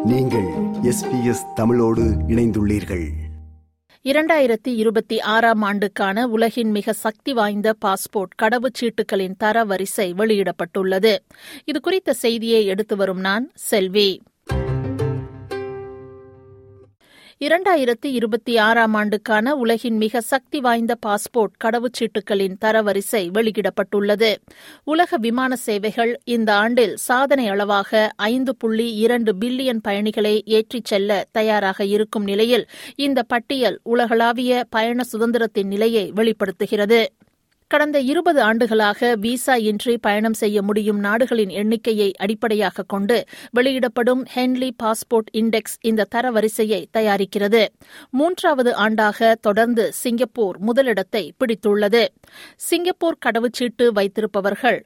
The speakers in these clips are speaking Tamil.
நீங்கள் SBS தமிழோடு இணைந்துள்ளீர்கள். 2026 ஆண்டுக்கான உலகின் மிக சக்தி வாய்ந்த பாஸ்போர்ட் கடவுச்சீட்டுகளின் தரவரிசை வெளியிடப்பட்டுள்ளது. இது குறித்த செய்தியை எடுத்து வரும் நான் செல்வி. 2026 ஆண்டுக்கான உலகின் மிக சக்தி வாய்ந்த பாஸ்போர்ட் கடவுச்சீட்டுகளின் தரவரிசை வெளியிடப்பட்டுள்ளது. உலக விமான சேவைகள் இந்த ஆண்டில் சாதனை அளவாக 5.2 பில்லியன் பயணிகளை ஏற்றிச் செல்ல தயாராக இருக்கும் நிலையில் இந்த பட்டியல் உலகளாவிய பயண சுதந்திரத்தின் நிலையை வெளிப்படுத்துகிறது. கடந்த 20 ஆண்டுகளாக விசா இன்றி பயணம் செய்ய முடியும் நாடுகளின் எண்ணிக்கையை அடிப்படையாக கொண்டு வெளியிடப்படும் ஹென்லி பாஸ்போர்ட் இண்டெக்ஸ் இந்த தரவரிசையை தயாரிக்கிறது. 3வது ஆண்டாக தொடர்ந்து சிங்கப்பூர் முதலிடத்தை பிடித்துள்ளது. சிங்கப்பூர் கடவுச்சீட்டு வைத்திருப்பவர்கள்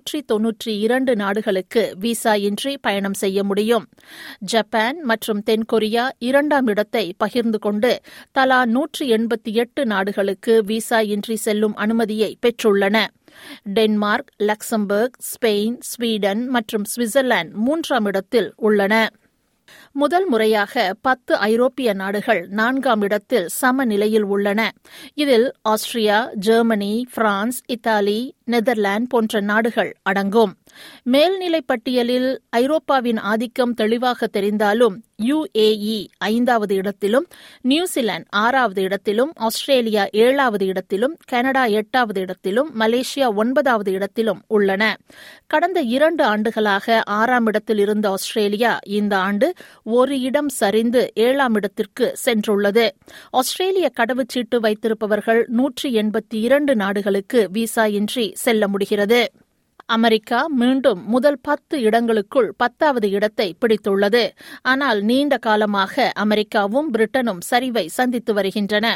192 நாடுகளுக்கு விசா இன்றி பயணம் செய்ய முடியும். ஜப்பான் மற்றும் தென்கொரியா 2ஆம் இடத்தை பகிர்ந்து கொண்டு தலா 188 நாடுகளுக்கு விசா இன்றி செல்லும் அனுமதியை பெற்றுள்ளன. டென்மார்க், லக்சம்பர்க், ஸ்பெயின், ஸ்வீடன் மற்றும் சுவிட்சர்லாந்து 3ஆம் இடத்தில் உள்ளன. முதல் முறையாக 10 ஐரோப்பிய நாடுகள் 4ஆம் இடத்தில் சமநிலையில் உள்ளன. இதில் Austria, Germany, France, Italy, Netherlands போன்ற நாடுகள் அடங்கும். மேல்நிலை பட்டியலில் ஐரோப்பாவின் ஆதிக்கம் தெளிவாக தெரிந்தாலும் UAE 5வது இடத்திலும், நியூசிலாந்து 6வது இடத்திலும், ஆஸ்திரேலியா 7வது இடத்திலும், கனடா 8வது இடத்திலும், மலேசியா 9வது இடத்திலும் உள்ளன. கடந்த 2 ஆண்டுகளாக 6ஆம் இடத்தில் இருந்த ஆஸ்திரேலியா இந்த ஆண்டு ஒரு இடம் சரிந்து 7ஆம் இடத்திற்கு சென்றுள்ளது. ஆஸ்திரேலிய கடவுச்சீட்டு வைத்திருப்பவர்கள் 182 நாடுகளுக்கு விசா இன்றி செல்ல முடிகிறது. அமெரிக்கா மீண்டும் முதல் 10 இடங்களுக்குள் 10வது இடத்தை பிடித்துள்ளது. ஆனால் நீண்ட காலமாக அமெரிக்காவும் பிரிட்டனும் சரிவை சந்தித்து வருகின்றன.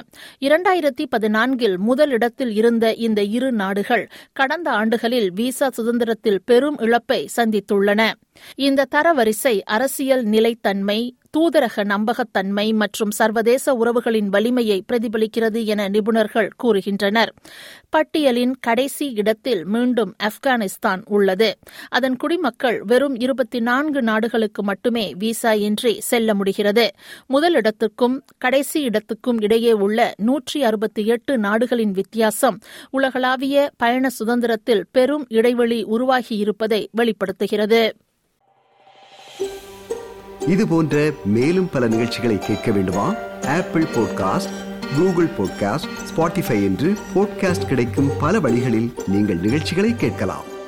2014 முதல் இடத்தில் இருந்த இந்த இரு நாடுகள் கடந்த ஆண்டுகளில் விசா சுதந்திரத்தில் பெரும் இழப்பை சந்தித்துள்ளன. இந்த தரவரிசை அரசியல் நிலைத்தன்மை, தூதரக நம்பகத்தன்மை மற்றும் சர்வதேச உறவுகளின் வலிமையை பிரதிபலிக்கிறது என நிபுணர்கள் கூறுகின்றனர். பட்டியலின் கடைசி இடத்தில் மீண்டும் ஆப்கானிஸ்தான் உள்ளது. அதன் குடிமக்கள் வெறும் 24 நாடுகளுக்கு மட்டுமே விசா இன்றி செல்ல முடிகிறது. முதலிடத்துக்கும் கடைசி இடத்துக்கும் இடையே உள்ள 168 நாடுகளின் வித்தியாசம் உலகளாவிய பயண சுதந்திரத்தில் பெரும் இடைவெளி உருவாகியிருப்பதை வெளிப்படுத்துகிறது. இது போன்ற மேலும் பல நிகழ்ச்சிகளை கேட்க வேண்டுமா? Apple podcast, Google podcast, Spotify என்று பாட்காஸ்ட் கிடைக்கும் பல வழிகளில் நீங்கள் நிகழ்ச்சிகளை கேட்கலாம்.